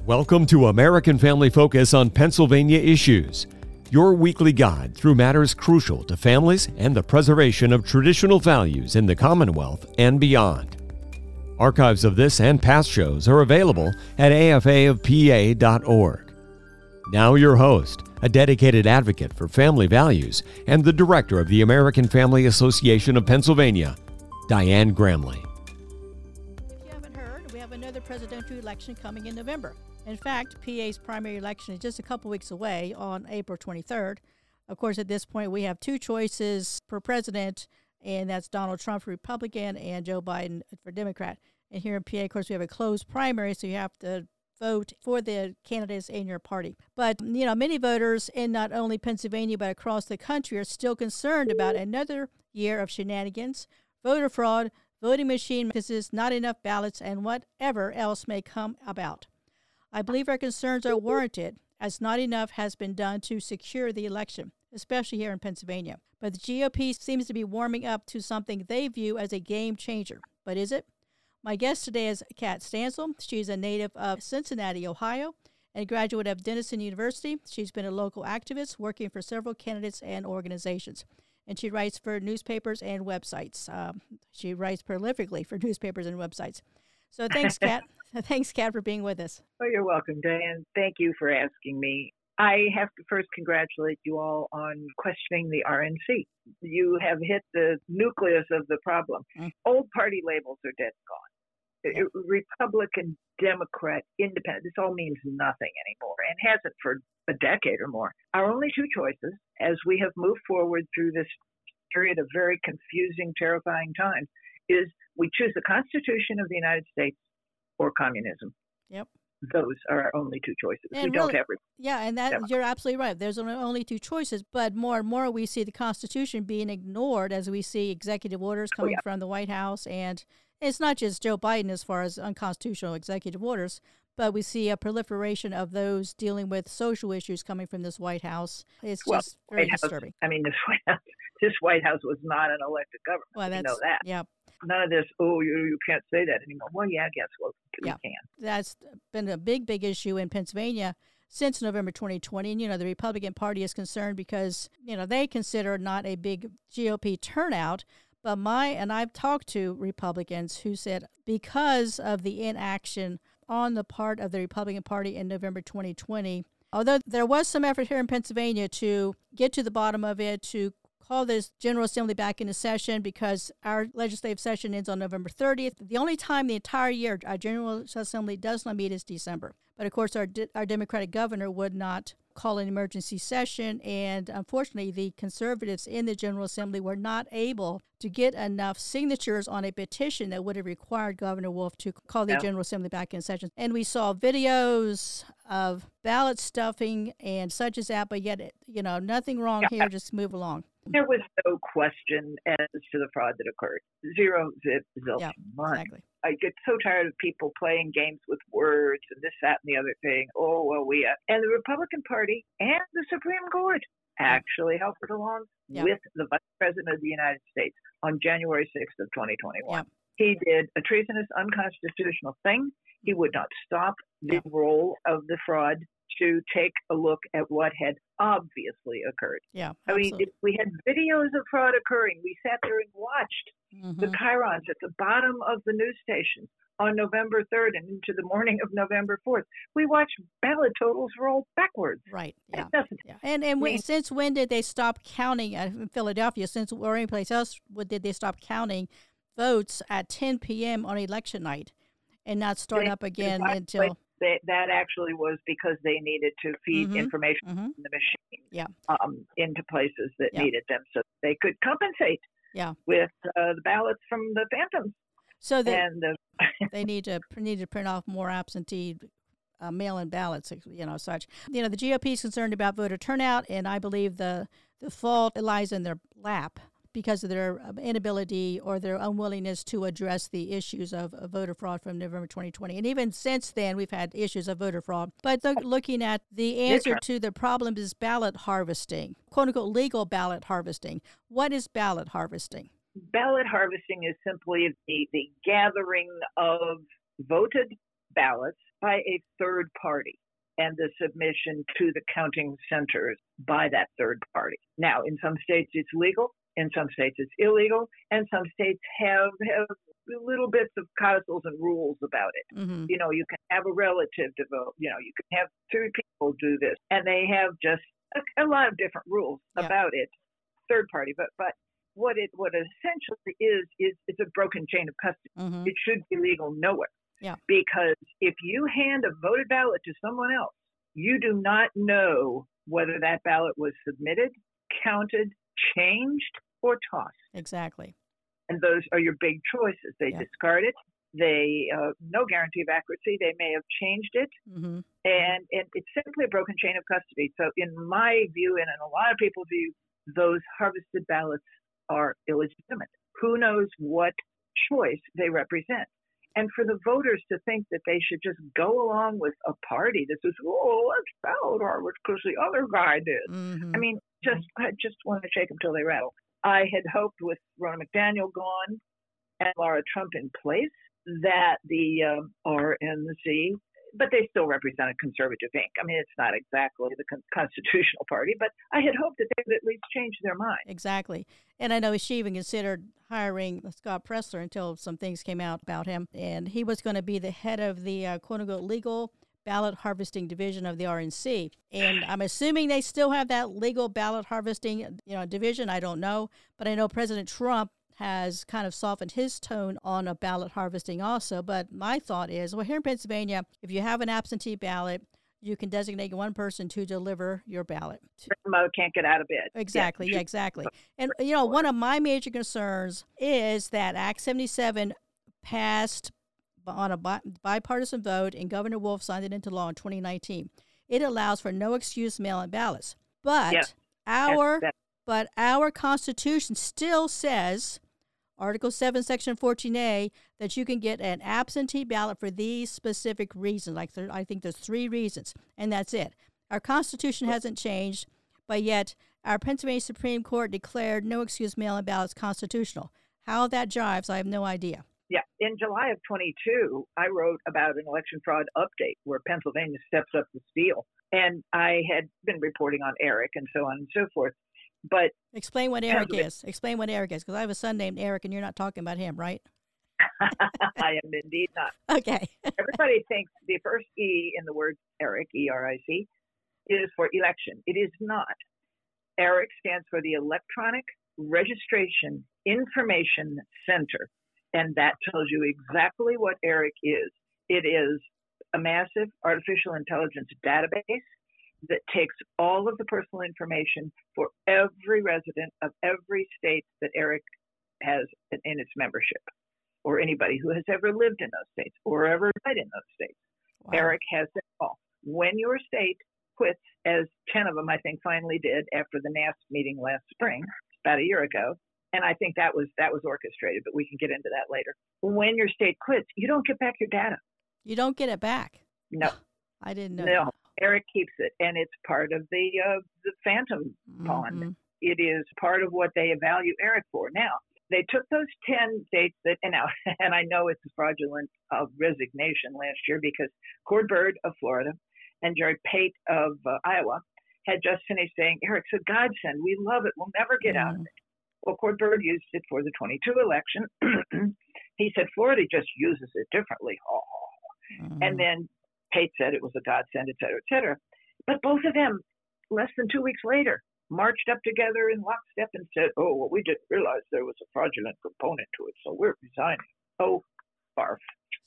Welcome to American Family Focus on Pennsylvania Issues, your weekly guide through matters crucial to families and the preservation of traditional values in the Commonwealth and beyond. Archives of this and past shows are available at afaofpa.org. Now your host, a dedicated advocate for family values and the director of the American Family Association of Pennsylvania, Diane Gramley. If you haven't heard, we have another presidential election coming in November. In fact, PA's primary election is just a couple weeks away on April 23rd. Of course, at this point, we have two choices for president, and that's Donald Trump for Republican and Joe Biden for Democrat. And here in PA, of course, we have a closed primary, so you have to vote for the candidates in your party. But, many voters in not only Pennsylvania but across the country are still concerned about another year of shenanigans, voter fraud, voting machine misses, not enough ballots, and whatever else may come about. I believe our concerns are warranted, as not enough has been done to secure the election, especially here in Pennsylvania. But the GOP seems to be warming up to something they view as a game changer. But is it? My guest today is Kat Stansel. She's a native of Cincinnati, Ohio, and a graduate of Denison University. She's been a local activist working for several candidates and organizations. And she writes for newspapers and websites. She writes prolifically for newspapers and websites. So thanks, Kat. Thanks, Kat, for being with us. Oh, you're welcome, Diane. Thank you for asking me. I have to first congratulate you all on questioning the RNC. You have hit the nucleus of the problem. Old party labels are dead and gone. Republican, Democrat, Independent, this all means nothing anymore and hasn't for a decade or more. Our only two choices as we have moved forward through this period of very confusing, terrifying times is we choose the Constitution of the United States or communism. Yep. Those are our only two choices. And we don't have. Yeah, and that you're absolutely right. There's only two choices, but more and more we see the Constitution being ignored as we see executive orders coming from the White House. And it's not just Joe Biden as far as unconstitutional executive orders, but we see a proliferation of those dealing with social issues coming from this White House. It's just very disturbing. This White House was not an elected government. Well, you know that. Yeah. None of this, you can't say that anymore. Well, yeah, I guess we can. That's been a big issue in Pennsylvania since November 2020. And, the Republican Party is concerned because, they consider not a big GOP turnout. But I've talked to Republicans who said because of the inaction on the part of the Republican Party in November 2020, although there was some effort here in Pennsylvania to get to the bottom of it, to call this General Assembly back into session because our legislative session ends on November 30th. The only time the entire year our General Assembly does not meet is December. But, of course, our Democratic governor would not call an emergency session, and unfortunately the conservatives in the General Assembly were not able to get enough signatures on a petition that would have required Governor Wolf to call the General Assembly back in session. And we saw videos of ballot stuffing and such as that, but yet, nothing wrong here, just move along. There was no question as to the fraud that occurred. Zero, zip, zilch, none. Exactly. I get so tired of people playing games with words and this, that, and the other thing. Oh, well, and the Republican Party and the Supreme Court actually helped it along with the Vice President of the United States on January 6th of 2021. He did a treasonous, unconstitutional thing. He would not stop the roll of the fraud to take a look at what had obviously occurred. Yeah, absolutely. I mean, we had videos of fraud occurring. We sat there and watched the chyrons at the bottom of the news stations on November 3rd and into the morning of November 4th. We watched ballot totals roll backwards. Right. Yeah. And since when did they stop counting in Philadelphia? Or any place else, did they stop counting votes at 10 p.m. on election night and not start up again until? That actually was because they needed to feed information in the machine into places that needed them so they could compensate with the ballots from the phantoms. So they need to print off more absentee mail-in ballots, such. The GOP is concerned about voter turnout, and I believe the fault lies in their lap because of their inability or their unwillingness to address the issues of voter fraud from November 2020. And even since then, we've had issues of voter fraud. But looking at the answer to the problem is ballot harvesting, quote-unquote legal ballot harvesting. What is ballot harvesting? Ballot harvesting is simply the gathering of voted ballots by a third party and the submission to the counting centers by that third party. Now, in some states it's legal, in some states it's illegal, and some states have little bits of codicils and rules about it. Mm-hmm. You know, you can have a relative to vote. You know, you can have 3 people do this, and they have just a lot of different rules about it. Third party, but what it essentially is it's a broken chain of custody. Mm-hmm. It should be legal nowhere. Yeah. Because if you hand a voted ballot to someone else, you do not know whether that ballot was submitted, counted, changed, or tossed. Exactly. And those are your big choices. They discard it. They no guarantee of accuracy. They may have changed it. Mm-hmm. And it's simply a broken chain of custody. So in my view, and in a lot of people's view, those harvested ballots are illegitimate. Who knows what choice they represent? And for the voters to think that they should just go along with a party that says, oh, let's ballot harvest because the other guy did. Mm-hmm. I mean, I just want to shake them till they rattle. I had hoped with Ronna McDaniel gone and Laura Trump in place that the RNC, but they still represent a conservative ink. I mean, it's not exactly the constitutional party, but I had hoped that they would at least change their mind. Exactly. And I know she even considered hiring Scott Presler until some things came out about him. And he was going to be the head of the quote-unquote legal ballot harvesting division of the RNC. And I'm assuming they still have that legal ballot harvesting division. I don't know. But I know President Trump has kind of softened his tone on a ballot harvesting also. But my thought is, well, here in Pennsylvania, if you have an absentee ballot, you can designate one person to deliver your ballot. Remote can't get out of bed. Exactly, yeah, exactly. And, one of my major concerns is that Act 77 passed on a bipartisan vote, and Governor Wolf signed it into law in 2019. It allows for no excuse mail-in ballots. But our Constitution still says, Article 7, Section 14A, that you can get an absentee ballot for these specific reasons. I think there's 3 reasons, and that's it. Our Constitution hasn't changed, but yet our Pennsylvania Supreme Court declared no excuse mail-in ballots constitutional. How that jives, I have no idea. Yeah. In July of 22, I wrote about an election fraud update where Pennsylvania steps up the steal. And I had been reporting on Eric and so on and so forth. But explain what Eric is. Explain what Eric is, because I have a son named Eric, and you're not talking about him, right? I am indeed not. Okay. Everybody thinks the first E in the word Eric, E-R-I-C, is for election. It is not. Eric stands for the Electronic Registration Information Center, and that tells you exactly what Eric is. It is a massive artificial intelligence database that takes all of the personal information for every resident of every state that Eric has in its membership, or anybody who has ever lived in those states or ever died in those states. Wow. Eric has them all. When your state quits, as 10 of them, I think, finally did after the NASP meeting last spring, about a year ago, and I think that was orchestrated, but we can get into that later. When your state quits, you don't get back your data. You don't get it back? No. I didn't know. No. Eric keeps it, and it's part of the phantom pond. Mm-hmm. It is part of what they evaluate Eric for. Now, they took those 10 states and I know it's a fraudulent resignation last year because Cord Bird of Florida and Jerry Pate of Iowa had just finished saying, Eric's a godsend. We love it. We'll never get out of it. Well, Cord Bird used it for the 22 election. He said Florida just uses it differently. And then Pate said it was a godsend, et cetera, et cetera. But both of them, less than 2 weeks later, marched up together in lockstep and said, oh, well, we didn't realize there was a fraudulent component to it, so we're resigning. Oh, barf.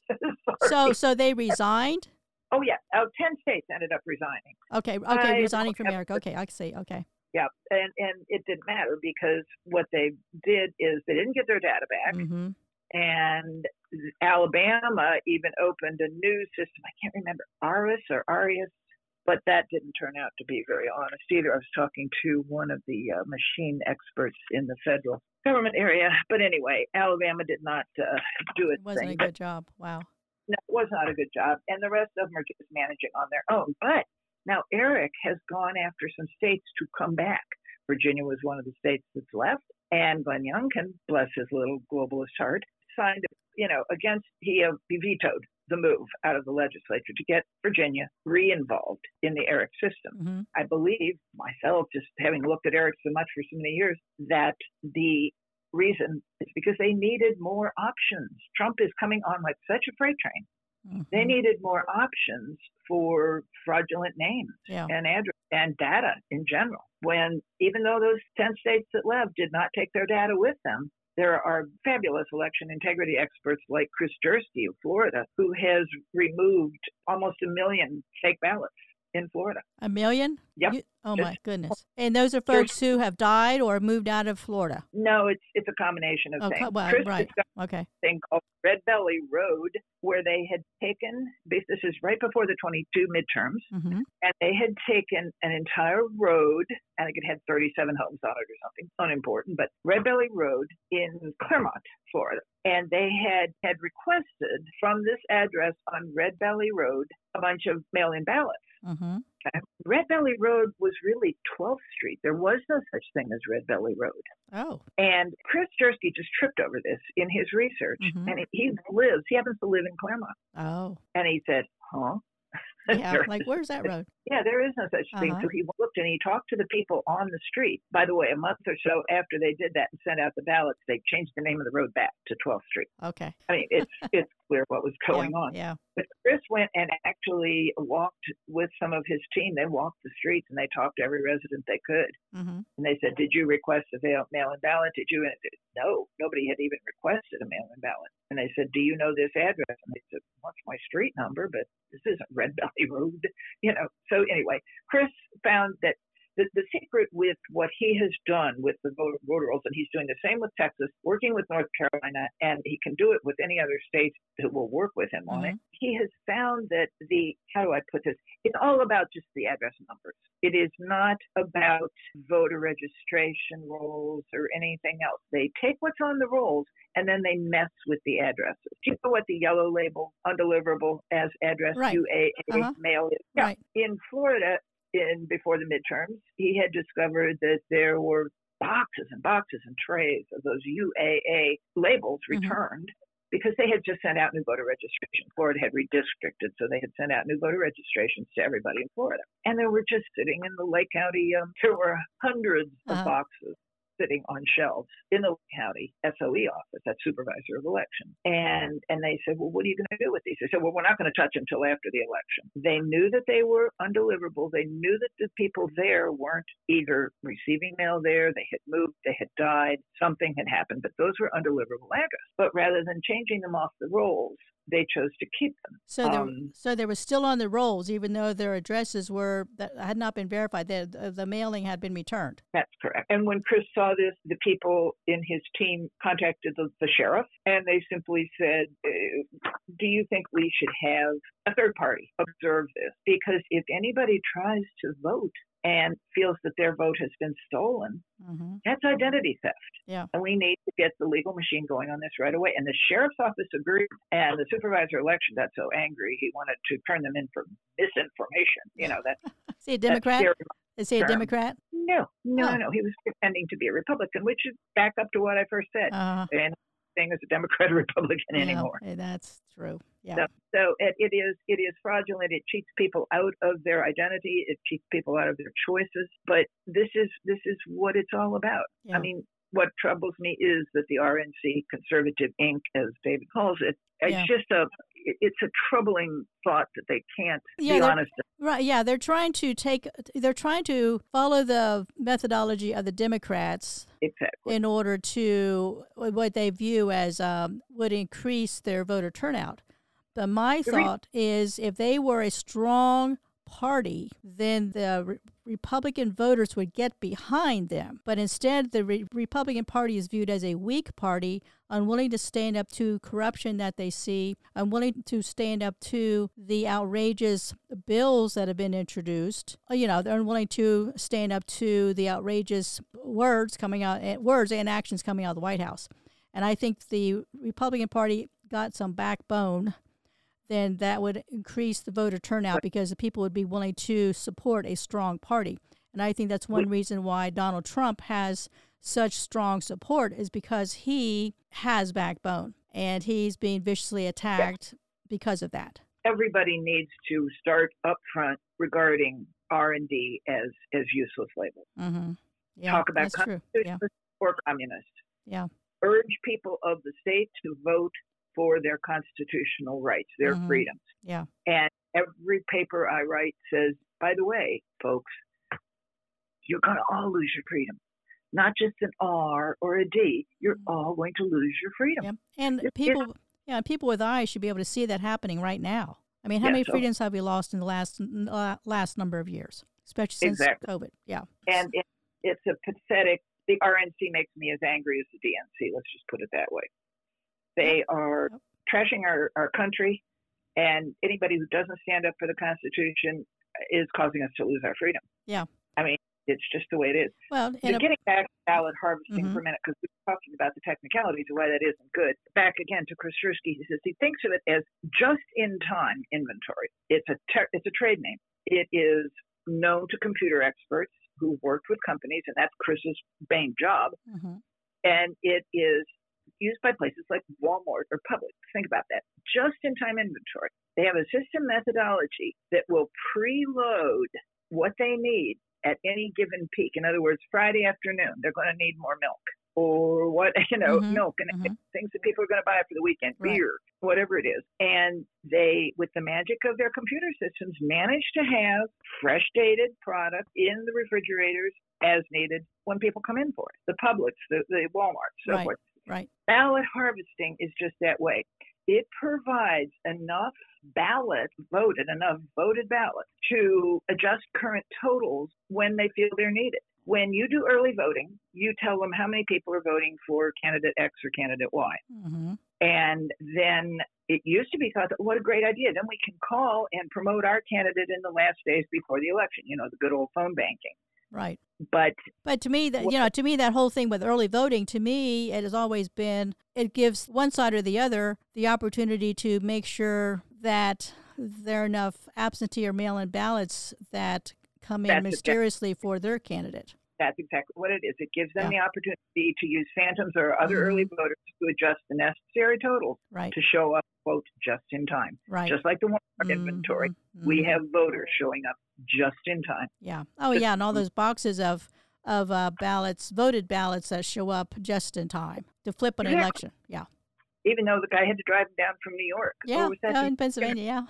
So they resigned? Oh, yeah. 10 states ended up resigning. Okay, resigning from Eric. Okay, I see. Okay. Yeah, and it didn't matter because what they did is they didn't get their data back. Mm-hmm. And Alabama even opened a new system. I can't remember, ARIS or Arius, but that didn't turn out to be very honest either. I was talking to one of the machine experts in the federal government area. But anyway, Alabama did not do its thing. It wasn't a good job. Wow. No, it was not a good job. And the rest of them are just managing on their own. But now Eric has gone after some states to come back. Virginia was one of the states that's left. And Glenn Youngkin, bless his little globalist heart, signed, he vetoed the move out of the legislature to get Virginia re-involved in the ERIC system. Mm-hmm. I believe myself, just having looked at ERIC so much for so many years, that the reason is because they needed more options. Trump is coming on like such a freight train. Mm-hmm. They needed more options for fraudulent names and address and data in general. When even though those 10 states that left did not take their data with them, there are fabulous election integrity experts like Chris Dursky of Florida, who has removed almost 1 million fake ballots in Florida. 1 million? Yep. My goodness. And those are folks who have died or moved out of Florida? No, it's a combination of things. Well, right. Okay. Thing called Red Belly Road, where they had taken, this is right before the 22 midterms, mm-hmm. and they had taken an entire road, I think it had 37 homes on it or something, unimportant, but Red Belly Road in Clermont, Florida. And they had requested from this address on Red Belly Road a bunch of mail-in ballots. Mm-hmm. Okay. Red Belly Road was really 12th Street. There was no such thing as Red Belly Road. Oh. And Chris Dursky just tripped over this in his research. Mm-hmm. And he happens to live in Claremont. Oh. And he said, huh? Yeah, like, where's that road? Yeah, there is no such thing. So he looked and he talked to the people on the street. By the way, a month or so after they did that and sent out the ballots, they changed the name of the road back to 12th Street. Okay. I mean, it's clear what was going on. Yeah. But Chris went and actually walked with some of his team. They walked the streets and they talked to every resident they could. Mm-hmm. And they said, did you request a mail-in ballot? Did you? And it said, no, nobody had even requested a mail-in ballot. And they said, do you know this address? And they said, what's my street number? But this isn't Red Belly Road. So anyway, Chris found that the secret with what he has done with the voter rolls, and he's doing the same with Texas, working with North Carolina, and he can do it with any other state that will work with him on it. He has found that how do I put this? It's all about just the address numbers. It is not about voter registration rolls or anything else. They take what's on the rolls and then they mess with the addresses. Do you know what the yellow label, undeliverable as address, right. UAA mail is? Yeah. Right. In Florida, before the midterms, he had discovered that there were boxes and boxes and trays of those UAA labels returned because they had just sent out new voter registration. Florida had redistricted, so they had sent out new voter registrations to everybody in Florida. And they were just sitting in the Lake County. There were hundreds of boxes sitting on shelves in the Lake County SOE office, that supervisor of election. And they said, well, what are you going to do with these? They said, well, we're not going to touch them until after the election. They knew that they were undeliverable. They knew that the people there weren't either receiving mail there, they had moved, they had died, something had happened, but those were undeliverable addresses. But rather than changing them off the rolls, they chose to keep them. So they were still on the rolls, even though their addresses that had not been verified. The mailing had been returned. That's correct. And when Chris saw this, the people in his team contacted the sheriff, and they simply said, do you think we should have a third party observe this? Because if anybody tries to vote and feels that their vote has been stolen, that's identity theft. Yeah. And we need to get the legal machine going on this right away. And the sheriff's office agreed, and the supervisor of election got so angry he wanted to turn them in for misinformation. That's Is he a Democrat? Is he a Democrat? No. He was pretending to be a Republican, which is back up to what I first said. And thing as a Democrat or Republican anymore. That's true. Yeah. So it is fraudulent. It cheats people out of their identity. It cheats people out of their choices. But this is what it's all about. Yeah. I mean, what troubles me is that the RNC, Conservative Inc., as David calls it, it's a troubling thought that they can't be honest. Right. Yeah. They're trying to follow the methodology of the Democrats. Exactly. In order to what they view as would increase their voter turnout. But my thought is if they were a strong party, then the Republican voters would get behind them. But instead, the Republican Party is viewed as a weak party, unwilling to stand up to corruption that they see, unwilling to stand up to the outrageous bills that have been introduced. They're unwilling to stand up to the outrageous words and actions coming out of the White House. And I think the Republican Party got some backbone, then that would increase the voter turnout because the people would be willing to support a strong party. And I think that's one reason why Donald Trump has such strong support is because he has backbone and he's being viciously attacked because of that. Everybody needs to start up front regarding R&D as useless labels. Mm-hmm. Yeah, Talk about that's true. Yeah. or communist. Yeah. Urge people of the state to vote for their constitutional rights, their freedoms. Yeah. And every paper I write says, by the way, folks, you're going to all lose your freedom. Not just an R or a D. You're all going to lose your freedom. Yeah. And people with eyes should be able to see that happening right now. I mean, how many freedoms have we lost in the last number of years, especially since COVID? Yeah. And it's a pathetic. The RNC makes me as angry as the DNC. Let's just put it that way. They are trashing our country, and anybody who doesn't stand up for the Constitution is causing us to lose our freedom. Yeah. I mean, it's just the way it is. Well, getting back to ballot harvesting for a minute, because we're talking about the technicalities of why that isn't good. Back again to Chris Swirsky, he says he thinks of it as just-in-time inventory. It's a trade name. It is known to computer experts who've worked with companies, and that's Chris's main job. And it is used by places like Walmart or Publix. Think about that. Just-in-time inventory. They have a system methodology that will preload what they need at any given peak. In other words, Friday afternoon, they're going to need more milk or milk and things that people are going to buy for the weekend, beer, whatever it is. And they, with the magic of their computer systems, manage to have fresh dated product in the refrigerators as needed when people come in for it. The Publix, the Walmart, so forth. Right. Ballot harvesting is just that way. It provides enough voted ballots to adjust current totals when they feel they're needed. When you do early voting, you tell them how many people are voting for candidate X or candidate Y. And then it used to be thought, what a great idea. Then we can call and promote our candidate in the last days before the election, the good old phone banking. Right. But to me, that whole thing with early voting, to me, it has always been, it gives one side or the other the opportunity to make sure that there are enough absentee or mail-in ballots that come in mysteriously for their candidate. That's exactly what it is. It gives them the opportunity to use phantoms or other early voters to adjust the necessary totals to show up, quote, just in time. Right. Just like the Walmart inventory. We have voters showing up just in time. Yeah. Oh, yeah, and all those boxes of ballots, voted ballots that show up just in time to flip an election. Yeah. Even though the guy had to drive them down from New York. Yeah, was that in Pennsylvania,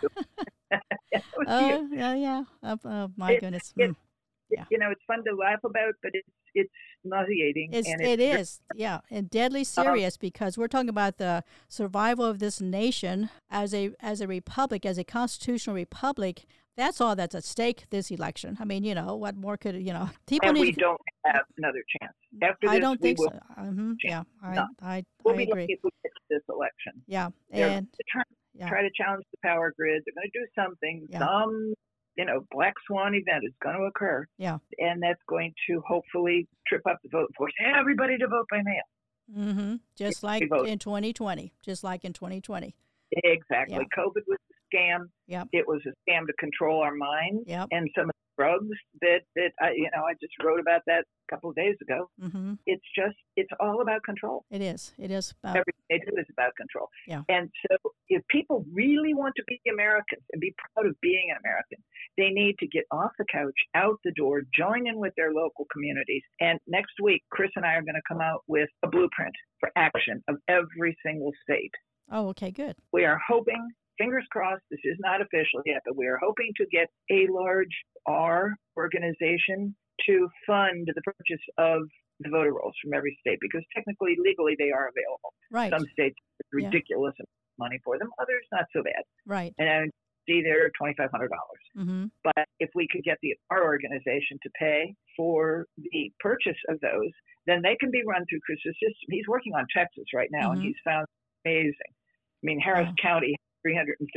yeah. Oh, my goodness. It's fun to laugh about, but it's nauseating. It is, and deadly serious because we're talking about the survival of this nation as a republic, as a constitutional republic. That's all that's at stake this election. I mean, what more could people and need? we don't have another chance. After this, I don't think so. Yeah, I we'll be agree. lucky if we get to this election. Yeah, and try to challenge the power grid. They're going to do something. Some black swan event is going to occur. Yeah. And that's going to hopefully trip up the vote force. Everybody to vote by mail. Just like in 2020. Exactly. Yeah. COVID was a scam. Yep. It was a scam to control our minds. Yep. And some of the drugs that I just wrote about that a couple of days ago. It's all about control. It is. Everything they do is about control. Yeah. And so if people really want to be Americans and be proud of being an American, they need to get off the couch, out the door, join in with their local communities. And next week, Chris and I are going to come out with a blueprint for action of every single state. Oh, okay, good. We are hoping, fingers crossed, this is not official yet, but we are hoping to get a large R organization to fund the purchase of the voter rolls from every state, because technically, legally, they are available. Right. Some states, it's ridiculous money for them. Others, not so bad. Right. And see, they're $2,500. But if we could get our organization to pay for the purchase of those, then they can be run through Chris's system. He's working on Texas right now, and he's found amazing. I mean, Harris County has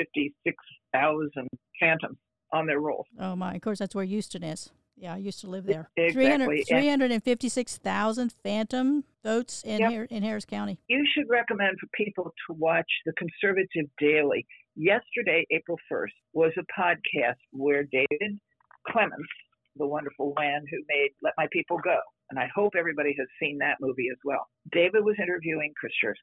356,000 phantoms on their rolls. Oh, my. Of course, that's where Houston is. Yeah, I used to live there. Exactly. 356,000 phantom votes in Harris County. You should recommend for people to watch the Conservative Daily. Yesterday, April 1st, was a podcast where David Clements, the wonderful man who made Let My People Go, and I hope everybody has seen that movie as well. David was interviewing Chris Swirsky.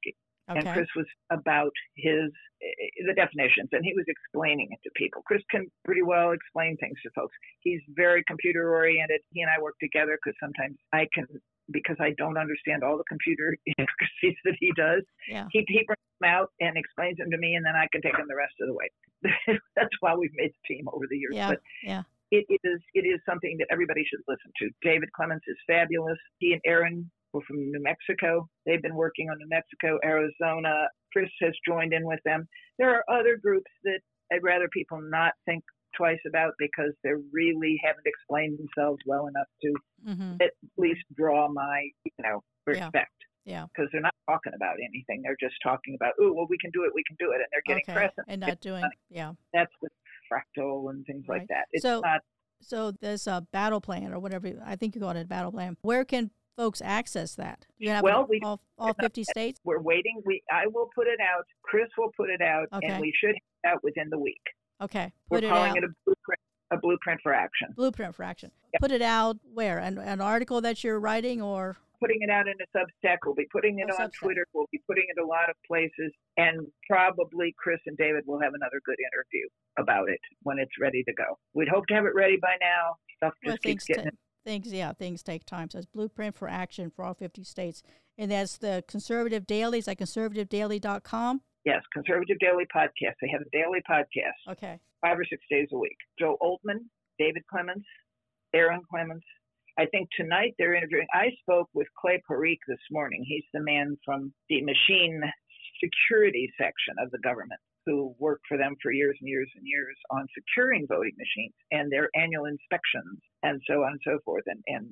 And Chris was about the definitions, and he was explaining it to people. Chris can pretty well explain things to folks. He's very computer oriented. He and I work together because sometimes because I don't understand all the computer intricacies that he does. Yeah. He brings them out and explains them to me, and then I can take them the rest of the way. That's why we've made the team over the years. Yeah. But it is something that everybody should listen to. David Clements is fabulous. He and Aaron were from New Mexico. They've been working on New Mexico, Arizona. Chris has joined in with them. There are other groups that I'd rather people not think twice about because they really haven't explained themselves well enough to at least draw my, respect. Yeah. Because they're not talking about anything. They're just talking about, we can do it, and they're getting press. And not doing, That's the fractal and things like that. It's not. So there's a battle plan or whatever, I think you call it a battle plan. Where can folks access that? Do you have all 50 states? We're waiting. I will put it out. Chris will put it out, and we should have it out within the week. Okay. We're calling it a blueprint for action. Blueprint for action. Yep. Put it out where? An article that you're writing or? Putting it out in a Substack. We'll be putting it on Twitter. We'll be putting it a lot of places. And probably Chris and David will have another good interview about it when it's ready to go. We'd hope to have it ready by now. Stuff just keeps getting things take time. So it's Blueprint for Action for all 50 states. And that's the Conservative Daily. It's like conservativedaily.com. Yes, Conservative Daily Podcast. They have a daily podcast. Okay. 5 or 6 days a week. Joe Oldman, David Clements, Aaron Clements. I think tonight they're interviewing. I spoke with Clay Parikh this morning. He's the man from the machine security section of the government who worked for them for years and years and years on securing voting machines and their annual inspections and so on and so forth.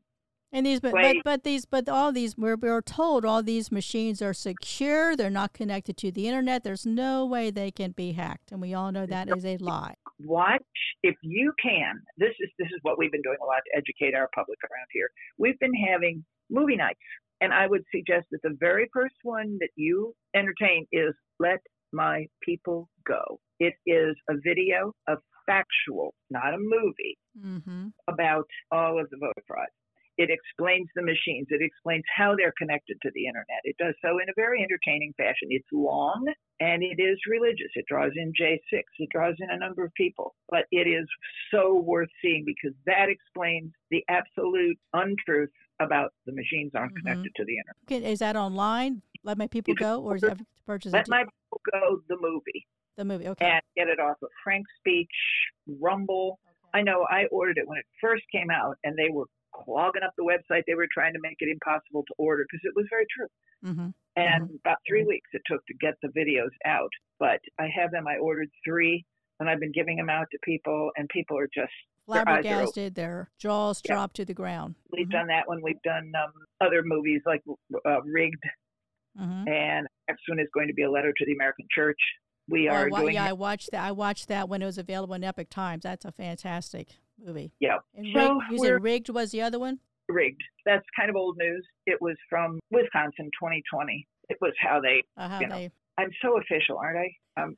We're told all these machines are secure. They're not connected to the internet. There's no way they can be hacked, and we all know that is a lie. Watch if you can. This is what we've been doing a lot to educate our public around here. We've been having movie nights, and I would suggest that the very first one that you entertain is Let My People Go. It is a video of factual, not a movie, about all of the voter fraud. It explains the machines. It explains how they're connected to the internet. It does so in a very entertaining fashion. It's long and it is religious. It draws in J6. It draws in a number of people. But it is so worth seeing because that explains the absolute untruth about the machines aren't connected to the internet. Okay, is that online? Let My People Go? Or is it to purchase Let My People Go, the movie. The movie, okay. And get it off of Frank Speech, Rumble. Okay. I know I ordered it when it first came out and they were clogging up the website. They were trying to make it impossible to order because it was very true. And about 3 weeks it took to get the videos out. But I have them. I ordered 3, and I've been giving them out to people, and people are just flabbergasted. Their jaws drop to the ground. We've done that one. We've done other movies like Rigged, and next one is going to be A Letter to the American Church. I watched that. I watched that when it was available in Epic Times. That's a fantastic movie. Yeah. And Rigged was the other one? Rigged. That's kind of old news. It was from Wisconsin, 2020. It was how they, I'm so official, aren't I? I'm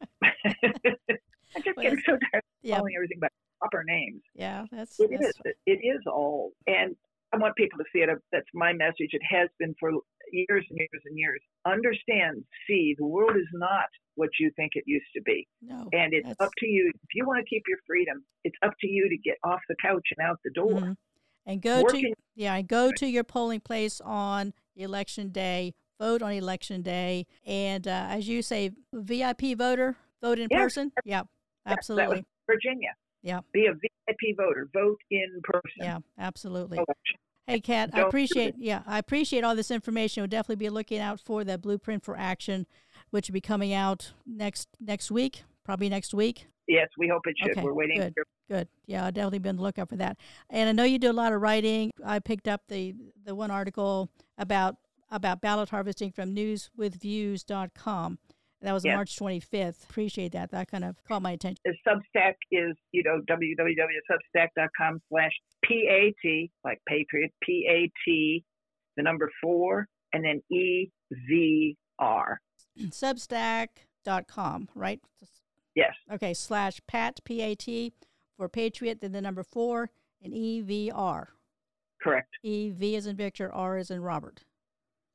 just getting so tired of calling everything by proper names. Yeah, it is all. And I want people to see it. That's my message. It has been for years and years and years. Understand, see, the world is not what you think it used to be. No, and it's up to you. If you want to keep your freedom, it's up to you to get off the couch and out the door. And go to your polling place on election day. Vote on election day. And as you say, VIP voter, vote in person. Yeah, absolutely. That was Virginia. Yeah. Be a VIP voter. Vote in person. Yeah, absolutely. Hey, Kat, I appreciate all this information. We'll definitely be looking out for the Blueprint for Action, which will be coming out next week, probably next week. Yes, we hope it should. Okay, we're waiting. Good. Yeah, I'll definitely be on the lookout for that. And I know you do a lot of writing. I picked up the one article about ballot harvesting from newswithviews.com. That was March 25th. Appreciate that. That kind of caught my attention. The Substack is, www.substack.com/PAT, like Patriot, PAT, the number 4, and then EVR. Substack.com, right? Yes. Okay, /PAT, PAT, for Patriot, then the number 4, and EVR. Correct. EV is in Victor, R is in Robert.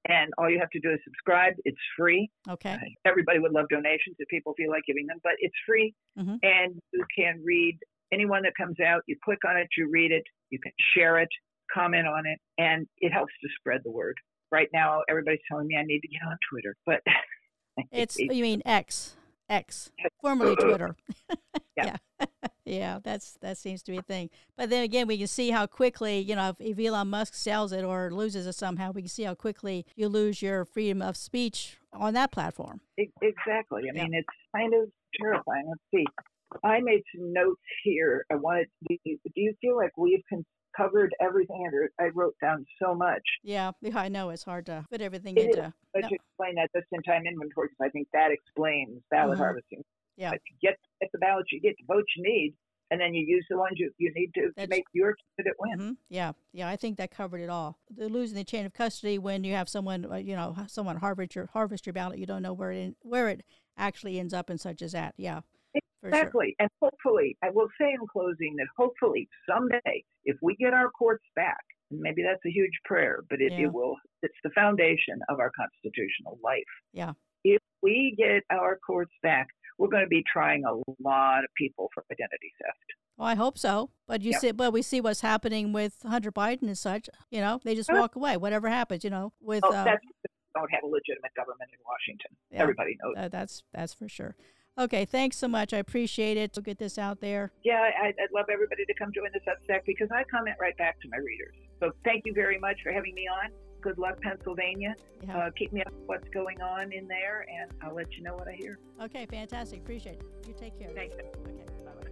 And all you have to do is subscribe. It's free. Okay. Everybody would love donations if people feel like giving them, but it's free. Mm-hmm. And you can read anyone that comes out. You click on it, you read it, you can share it, comment on it, and it helps to spread the word. Right now, everybody's telling me I need to get on Twitter, but you mean X, formerly Twitter. Yeah. Yeah, that seems to be a thing. But then again, we can see how quickly, if Elon Musk sells it or loses it somehow, we can see how quickly you lose your freedom of speech on that platform. Exactly. I mean, it's kind of terrifying. Let's see. I made some notes here. Do you feel like we've covered everything? I wrote down so much. Yeah, I know it's hard to put everything into. But to explain that just-in-time inventory, because I think that explains ballot harvesting. Yeah. But you get the ballots you get, the votes you need, and then you use the ones you need to make your candidate win. Mm-hmm. Yeah, I think that covered it all. Losing the chain of custody when you have someone, someone harvest your ballot, you don't know where it actually ends up and such as that. Yeah. Exactly. Sure. And hopefully, I will say in closing that hopefully someday, if we get our courts back, and maybe that's a huge prayer, but it will, it's the foundation of our constitutional life. Yeah. If we get our courts back, we're going to be trying a lot of people for identity theft. Well, I hope so. But we see what's happening with Hunter Biden and such. They just walk away. Whatever happens, with that's don't have a legitimate government in Washington. Yeah, everybody knows. That's for sure. Okay, thanks so much. I appreciate it. We'll get this out there. Yeah, I'd love everybody to come join the Substack because I comment right back to my readers. So thank you very much for having me on. Good luck, Pennsylvania. Yeah. Keep me up with what's going on in there, and I'll let you know what I hear. Okay, fantastic. Appreciate it. You take care. Thanks. Okay, bye-bye.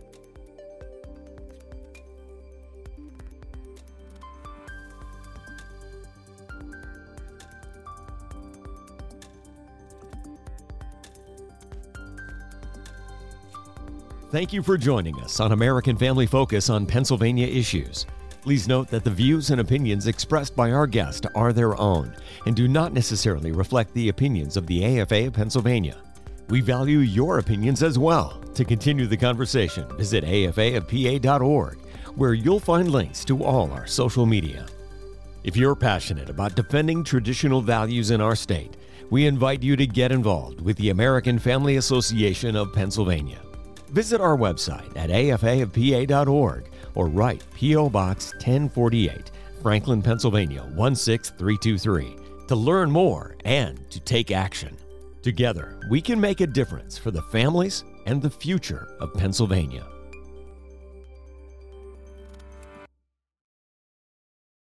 Thank you for joining us on American Family Focus on Pennsylvania Issues. Please note that the views and opinions expressed by our guest are their own and do not necessarily reflect the opinions of the AFA of Pennsylvania. We value your opinions as well. To continue the conversation, visit afaofpa.org, where you'll find links to all our social media. If you're passionate about defending traditional values in our state, we invite you to get involved with the American Family Association of Pennsylvania. Visit our website at afaofpa.org or write P.O. Box 1048, Franklin, Pennsylvania 16323 to learn more and to take action. Together, we can make a difference for the families and the future of Pennsylvania.